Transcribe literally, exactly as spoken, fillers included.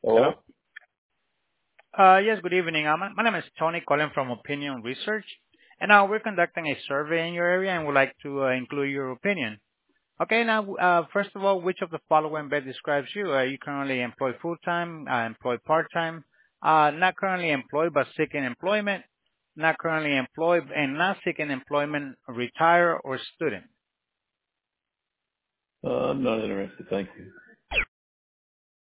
Hello? Hello? Uh, yes, good evening. Uh, my, my name is Tony calling from Opinion Research, and now we're conducting a survey in your area and would like to uh, include your opinion. Okay, now, uh, first of all, which of the following best describes you? Are you currently employed full-time, uh, employed part-time, uh, not currently employed but seeking employment, not currently employed and not seeking employment, retire, or student? Uh, I'm not interested, thank you.